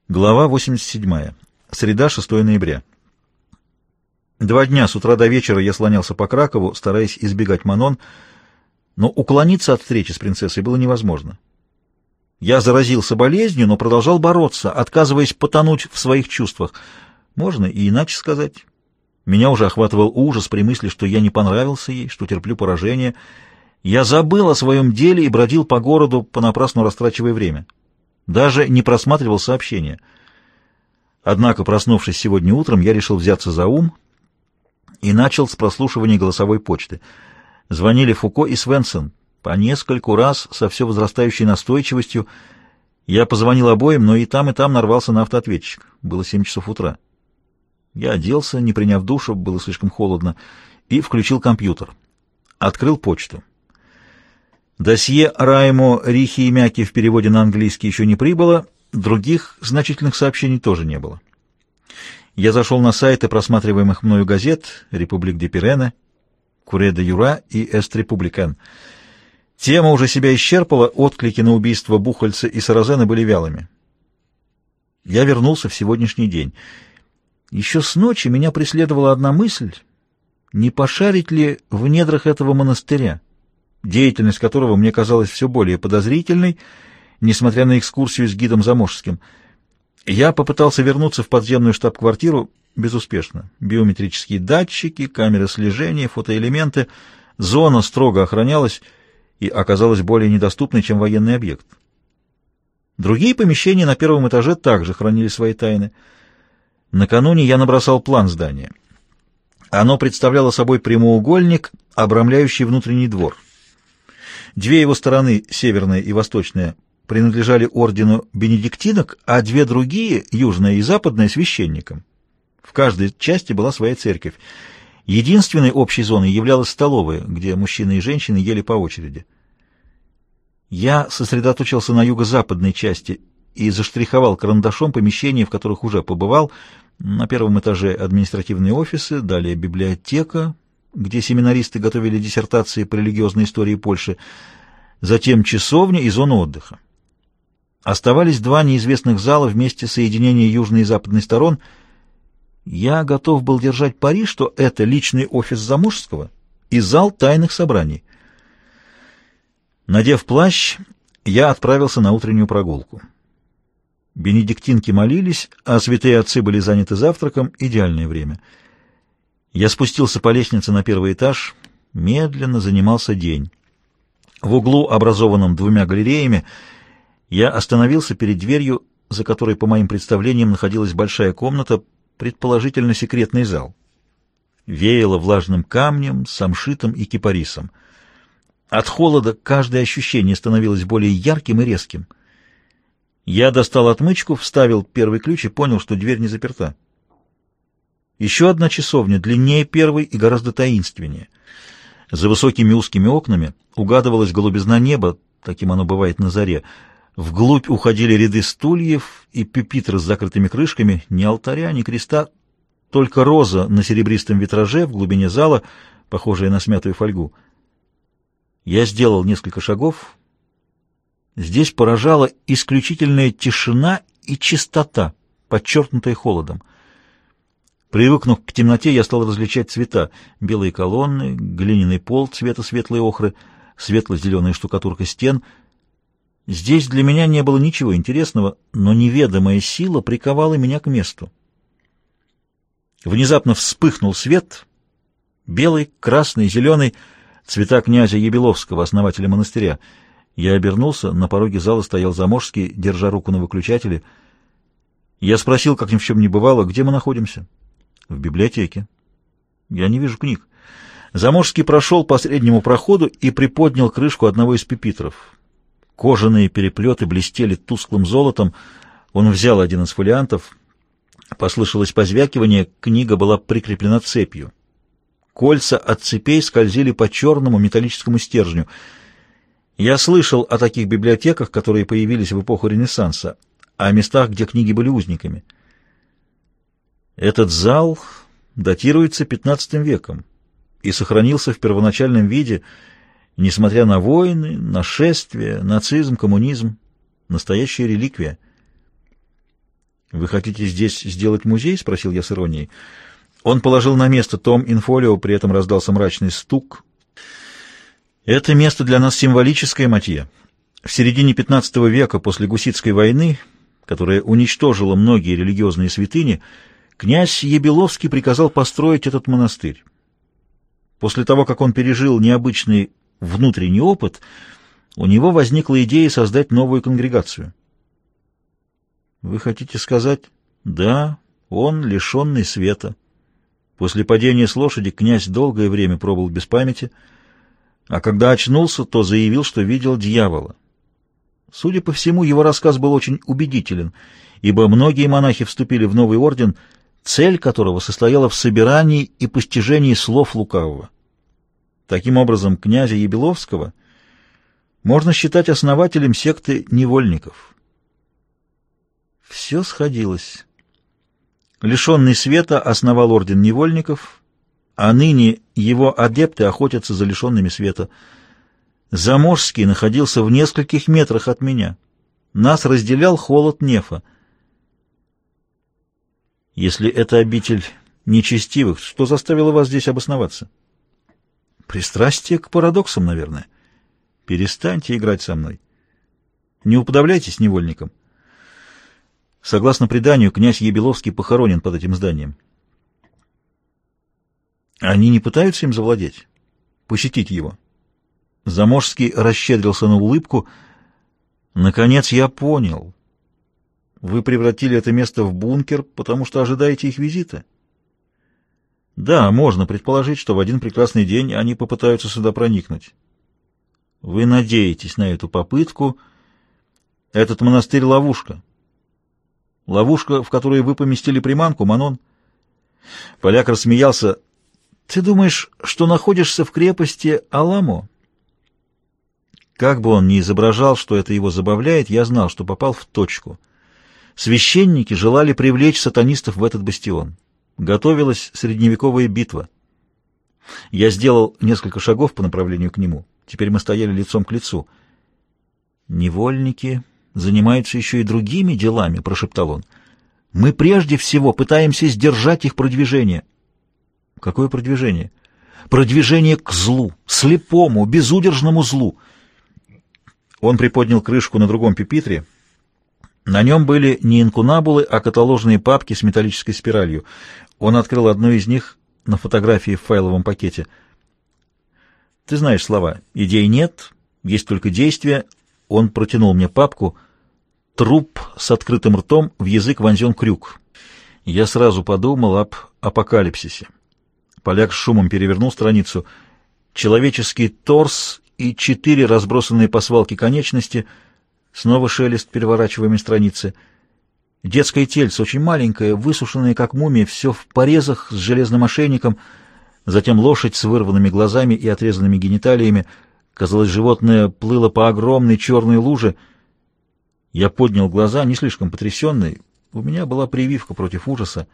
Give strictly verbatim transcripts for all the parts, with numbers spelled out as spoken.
Глава восемьдесят седьмая. Среда, шестое ноября. Два дня с утра до вечера я слонялся по Кракову, стараясь избегать Манон, но уклониться от встречи с принцессой было невозможно. Я заразился болезнью, но продолжал бороться, отказываясь потонуть в своих чувствах. Можно и иначе сказать. Меня уже охватывал ужас при мысли, что я не понравился ей, что терплю поражение. Я забыл о своем деле и бродил по городу, понапрасну растрачивая время. Даже не просматривал сообщения. Однако, проснувшись сегодня утром, я решил взяться за ум и начал с прослушивания голосовой почты. Звонили Фуко и Свенсон. По нескольку раз, со все возрастающей настойчивостью, я позвонил обоим, но и там, и там нарвался на автоответчик. Было семь часов утра. Я оделся, не приняв душа, было слишком холодно, и включил компьютер. Открыл почту. Досье Раймо, Рихи и Мяки в переводе на английский еще не прибыло, других значительных сообщений тоже не было. Я зашел на сайты просматриваемых мною газет «Републик де Пирене», «Курье де Юра» и «Эст Републикан». Тема уже себя исчерпала, отклики на убийство Бухальца и Саразена были вялыми. Я вернулся в сегодняшний день. Еще с ночи меня преследовала одна мысль, не пошарить ли в недрах этого монастыря, деятельность которого мне казалась все более подозрительной, несмотря на экскурсию с гидом Заможским. Я попытался вернуться в подземную штаб-квартиру безуспешно. Биометрические датчики, камеры слежения, фотоэлементы. Зона строго охранялась и оказалась более недоступной, чем военный объект. Другие помещения на первом этаже также хранили свои тайны. Накануне я набросал план здания. Оно представляло собой прямоугольник, обрамляющий внутренний двор. Две его стороны, северная и восточная, принадлежали ордену бенедиктинок, а две другие, южная и западная, священникам. В каждой части была своя церковь. Единственной общей зоной являлась столовая, где мужчины и женщины ели по очереди. Я сосредоточился на юго-западной части и заштриховал карандашом помещения, в которых уже побывал. На первом этаже административные офисы, далее библиотека, где семинаристы готовили диссертации по религиозной истории Польши, затем часовня и зона отдыха. Оставались два неизвестных зала в месте соединения южной и западной сторон. Я готов был держать пари, что это личный офис Заможского и зал тайных собраний. Надев плащ, я отправился на утреннюю прогулку. Бенедиктинки молились, а святые отцы были заняты завтраком. Идеальное время. Я спустился по лестнице на первый этаж. Медленно занимался день. В углу, образованном двумя галереями, я остановился перед дверью, за которой, по моим представлениям, находилась большая комната, предположительно секретный зал. Веяло влажным камнем, самшитом и кипарисом. От холода каждое ощущение становилось более ярким и резким. Я достал отмычку, вставил первый ключ и понял, что дверь не заперта. Еще одна часовня, длиннее первой и гораздо таинственнее. За высокими узкими окнами угадывалась голубизна неба, таким оно бывает на заре. Вглубь уходили ряды стульев и пюпитры с закрытыми крышками, ни алтаря, ни креста, только роза на серебристом витраже в глубине зала, похожая на смятую фольгу. Я сделал несколько шагов. Здесь поражала исключительная тишина и чистота, подчеркнутая холодом. Привыкнув к темноте, я стал различать цвета: белые колонны, глиняный пол цвета светлой охры, светло-зеленая штукатурка стен. Здесь для меня не было ничего интересного, но неведомая сила приковала меня к месту. Внезапно вспыхнул свет, белый, красный, зеленый, цвета князя Ябиловского, основателя монастыря. Я обернулся, на пороге зала стоял Заможский, держа руку на выключателе. Я спросил, как ни в чем не бывало, где мы находимся. В библиотеке. Я не вижу книг. Заможский прошел по среднему проходу и приподнял крышку одного из пюпитров. Кожаные переплеты блестели тусклым золотом. Он взял один из фолиантов. Послышалось позвякивание, книга была прикреплена цепью. Кольца от цепей скользили по черному металлическому стержню. Я слышал о таких библиотеках, которые появились в эпоху Ренессанса, о местах, где книги были узниками. Этот зал датируется пятнадцатым веком и сохранился в первоначальном виде, несмотря на войны, нашествия, нацизм, коммунизм. Настоящая реликвия. «Вы хотите здесь сделать музей?» — спросил я с иронией. Он положил на место том инфолио, при этом раздался мрачный стук. «Это место для нас символическое, Матье. В середине пятнадцатого века, после Гуситской войны, которая уничтожила многие религиозные святыни, князь Ебеловский приказал построить этот монастырь. После того, как он пережил необычный внутренний опыт, у него возникла идея создать новую конгрегацию». «Вы хотите сказать?» «Да, он лишенный света. После падения с лошади князь долгое время пробыл без памяти, а когда очнулся, то заявил, что видел дьявола. Судя по всему, его рассказ был очень убедителен, ибо многие монахи вступили в новый орден, цель которого состояла в собирании и постижении слов лукавого. Таким образом, князя Ебеловского можно считать основателем секты невольников». Все сходилось. Лишенный света основал орден невольников, а ныне его адепты охотятся за лишенными света. Заможский находился в нескольких метрах от меня. Нас разделял холод нефа. Если это обитель нечестивых, что заставило вас здесь обосноваться? Пристрастие к парадоксам, наверное. Перестаньте играть со мной. Не уподобляйтесь невольникам. Согласно преданию, князь Ебеловский похоронен под этим зданием. Они не пытаются им завладеть? Посетить его? Заможский расщедрился на улыбку. Наконец я понял. Вы превратили это место в бункер, потому что ожидаете их визита? Да, можно предположить, что в один прекрасный день они попытаются сюда проникнуть. Вы надеетесь на эту попытку. Этот монастырь — ловушка. Ловушка, в которую вы поместили приманку, Манон? Поляк рассмеялся. Ты думаешь, что находишься в крепости Аламо? Как бы он ни изображал, что это его забавляет, я знал, что попал в точку. Священники желали привлечь сатанистов в этот бастион. Готовилась средневековая битва. Я сделал несколько шагов по направлению к нему. Теперь мы стояли лицом к лицу. «Невольники занимаются еще и другими делами», — прошептал он. «Мы прежде всего пытаемся сдержать их продвижение». «Какое продвижение?» «Продвижение к злу, слепому, безудержному злу». Он приподнял крышку на другом пюпитре. На нем были не инкунабулы, а каталожные папки с металлической спиралью. Он открыл одну из них на фотографии в файловом пакете. «Ты знаешь слова. Идей нет, есть только действия». Он протянул мне папку. Труп с открытым ртом, в язык вонзен крюк. Я сразу подумал об апокалипсисе. Поляк с шумом перевернул страницу. Человеческий торс и четыре разбросанные по свалке конечности. Снова шелест переворачиваемой страницы. Детское тельце, очень маленькое, высушенное, как мумия, все в порезах с железным ошейником. Затем лошадь с вырванными глазами и отрезанными гениталиями. Казалось, животное плыло по огромной черной луже. Я поднял глаза, не слишком потрясенный. У меня была прививка против ужаса.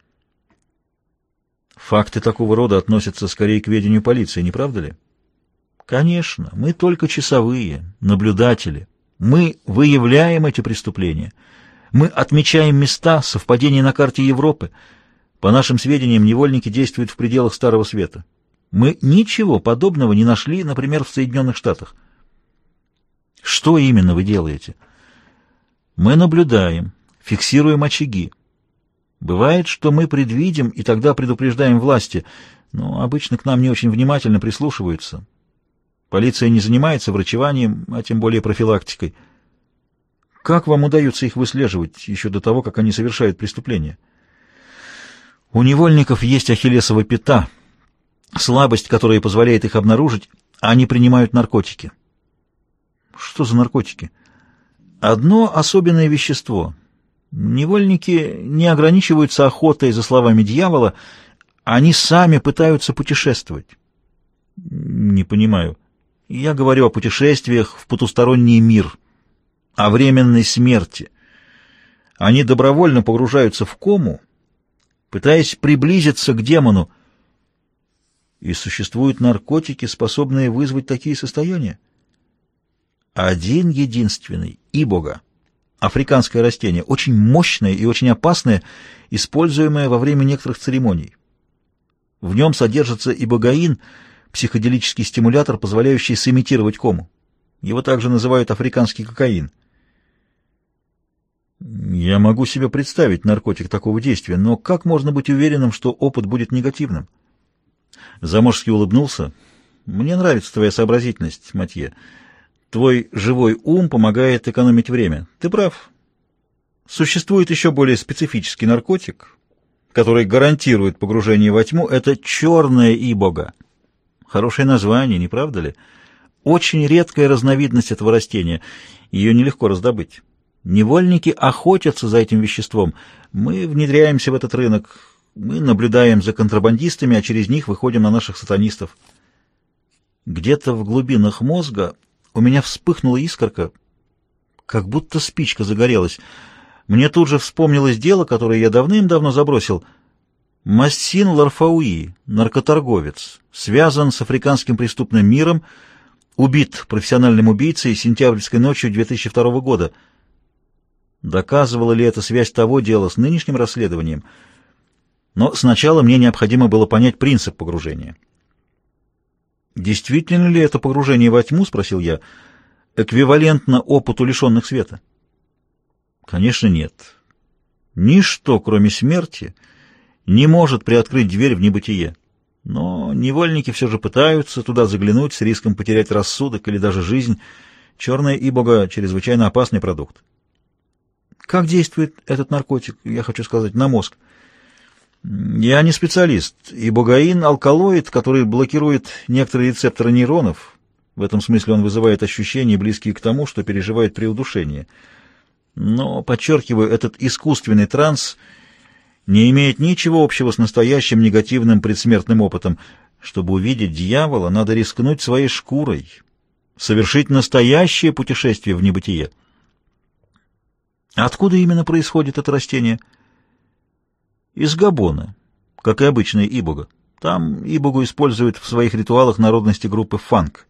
Факты такого рода относятся скорее к ведению полиции, не правда ли? Конечно, мы только часовые, наблюдатели. Мы выявляем эти преступления. Мы отмечаем места, совпадения на карте Европы. По нашим сведениям, невольники действуют в пределах Старого Света. Мы ничего подобного не нашли, например, в Соединенных Штатах. Что именно вы делаете? Мы наблюдаем, фиксируем очаги. Бывает, что мы предвидим и тогда предупреждаем власти, но обычно к нам не очень внимательно прислушиваются. Полиция не занимается врачеванием, а тем более профилактикой. Как вам удается их выслеживать еще до того, как они совершают преступления? У невольников есть ахиллесова пята, слабость, которая позволяет их обнаружить, а они принимают наркотики. Что за наркотики? Одно особенное вещество. Невольники не ограничиваются охотой за словами дьявола, они сами пытаются путешествовать. Не понимаю. Я говорю о путешествиях в потусторонний мир, о временной смерти. Они добровольно погружаются в кому, пытаясь приблизиться к демону. И существуют наркотики, способные вызвать такие состояния? Один единственный — Ибога. Африканское растение, очень мощное и очень опасное, используемое во время некоторых церемоний. В нем содержится ибогаин, психоделический стимулятор, позволяющий сымитировать кому. Его также называют африканский кокаин. Я могу себе представить наркотик такого действия, но как можно быть уверенным, что опыт будет негативным? Заморский улыбнулся. Мне нравится твоя сообразительность, Матье. Твой живой ум помогает экономить время. Ты прав. Существует еще более специфический наркотик, который гарантирует погружение во тьму. Это черная ибога. Хорошее название, не правда ли? Очень редкая разновидность этого растения. Ее нелегко раздобыть. Невольники охотятся за этим веществом. Мы внедряемся в этот рынок. Мы наблюдаем за контрабандистами, а через них выходим на наших сатанистов. Где-то в глубинах мозга у меня вспыхнула искорка, как будто спичка загорелась. Мне тут же вспомнилось дело, которое я давным-давно забросил. Массин Ларфауи, наркоторговец, связан с африканским преступным миром, убит профессиональным убийцей сентябрьской ночью две тысячи второго года. Доказывала ли эта связь того дела с нынешним расследованием? Но сначала мне необходимо было понять принцип погружения. «Действительно ли это погружение во тьму, — спросил я, — эквивалентно опыту лишенных света?» «Конечно, нет. Ничто, кроме смерти, не может приоткрыть дверь в небытие. Но невольники все же пытаются туда заглянуть с риском потерять рассудок или даже жизнь. Черная ибога — чрезвычайно опасный продукт». «Как действует этот наркотик, я хочу сказать, на мозг?» «Я не специалист. Ибогаин — алкалоид, который блокирует некоторые рецепторы нейронов. В этом смысле он вызывает ощущения, близкие к тому, что переживает при удушении. Но, подчеркиваю, этот искусственный транс не имеет ничего общего с настоящим негативным предсмертным опытом. Чтобы увидеть дьявола, надо рискнуть своей шкурой, совершить настоящее путешествие в небытие». «Откуда именно происходит это растение?» «Из Габона, как и обычная ибога. Там ибогу используют в своих ритуалах народности группы фанк».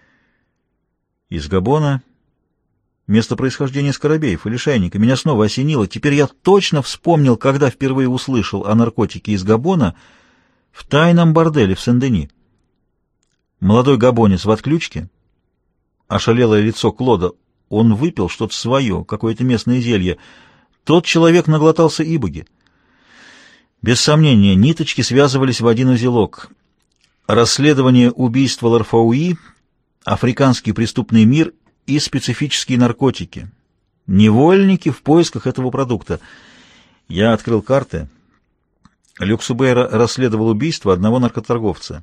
«Из Габона? Место происхождения скоробеев или шайника. Меня снова осенило. Теперь я точно вспомнил, когда впервые услышал о наркотике из Габона в тайном борделе в Сен-Дени. Молодой габонец в отключке, ошалелое лицо Клода. Он выпил что-то свое, какое-то местное зелье. Тот человек наглотался ибоги. Без сомнения, ниточки связывались в один узелок. Расследование убийства Ларфауи, африканский преступный мир и специфические наркотики. Невольники в поисках этого продукта. Я открыл карты. Люксубейра расследовал убийство одного наркоторговца.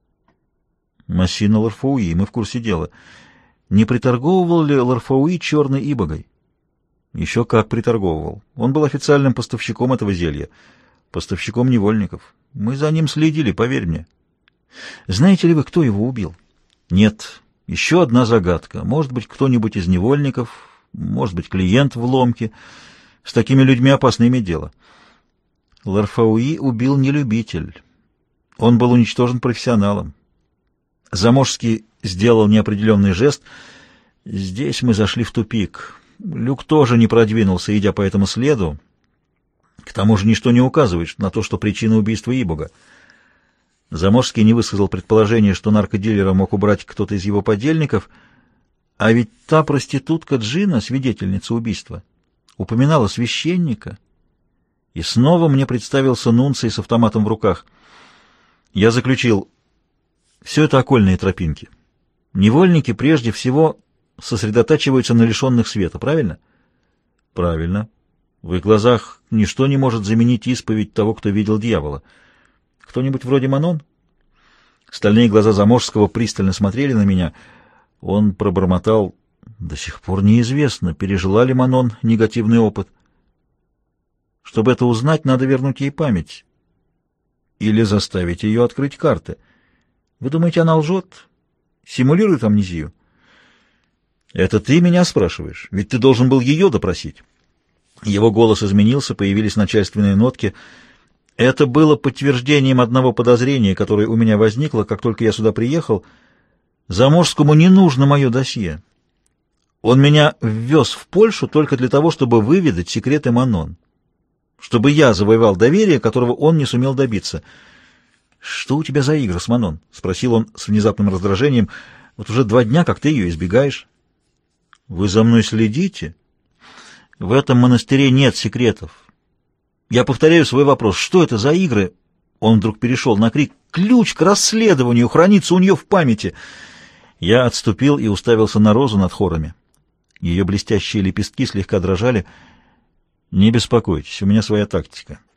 Массина Ларфауи, мы в курсе дела. Не приторговывал ли Ларфауи черной ибогой? Еще как приторговывал. Он был официальным поставщиком этого зелья. Поставщиком невольников. Мы за ним следили, поверь мне. Знаете ли вы, кто его убил? Нет. Еще одна загадка. Может быть, кто-нибудь из невольников, может быть, клиент в ломке. С такими людьми опасно иметь дело. Ларфауи убил не любитель. Он был уничтожен профессионалом. Заморский сделал неопределенный жест. Здесь мы зашли в тупик. Люк тоже не продвинулся, идя по этому следу. К тому же ничто не указывает на то, что причина убийства ибога. Заморский не высказал предположение, что наркодилера мог убрать кто-то из его подельников, а ведь та проститутка Джина, свидетельница убийства, упоминала священника, и снова мне представился Нунций с автоматом в руках. Я заключил: все это окольные тропинки. Невольники прежде всего сосредотачиваются на лишенных света, правильно? Правильно. В их глазах ничто не может заменить исповедь того, кто видел дьявола. Кто-нибудь вроде Манон? Стальные глаза Заморского пристально смотрели на меня. Он пробормотал: до сих пор неизвестно, пережила ли Манон негативный опыт. Чтобы это узнать, надо вернуть ей память. Или заставить ее открыть карты. Вы думаете, она лжет? Симулирует амнезию? Это ты меня спрашиваешь? Ведь ты должен был ее допросить. Его голос изменился, появились начальственные нотки. Это было подтверждением одного подозрения, которое у меня возникло, как только я сюда приехал. Заморскому не нужно мое досье. Он меня ввез в Польшу только для того, чтобы выведать секреты Манон, чтобы я завоевал доверие, которого он не сумел добиться. «Что у тебя за игры с Манон?» — спросил он с внезапным раздражением. «Вот уже два дня, как ты ее избегаешь». «Вы за мной следите?» «В этом монастыре нет секретов. Я повторяю свой вопрос. Что это за игры?» Он вдруг перешел на крик. «Ключ к расследованию хранится у нее в памяти!» Я отступил и уставился на розу над хорами. Ее блестящие лепестки слегка дрожали. «Не беспокойтесь, у меня своя тактика.